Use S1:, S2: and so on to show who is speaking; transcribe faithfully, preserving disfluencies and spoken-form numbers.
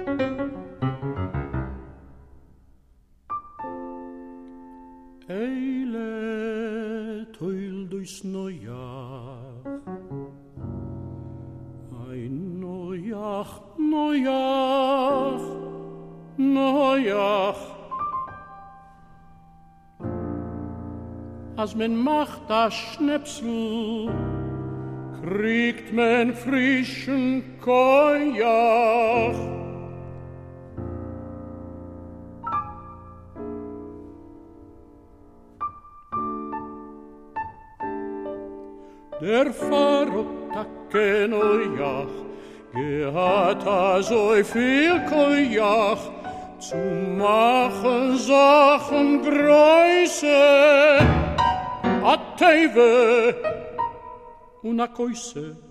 S1: Eile toil durchs Neujahr, ein Neujahr, Neujahr, Neujahr. Als man macht das Schnäpsel, kriegt man frischen Kojach. Der Pfarrer Neujahr gehad a so viel Kojach, zu machen Sachen Größe, a Teive und a Koise.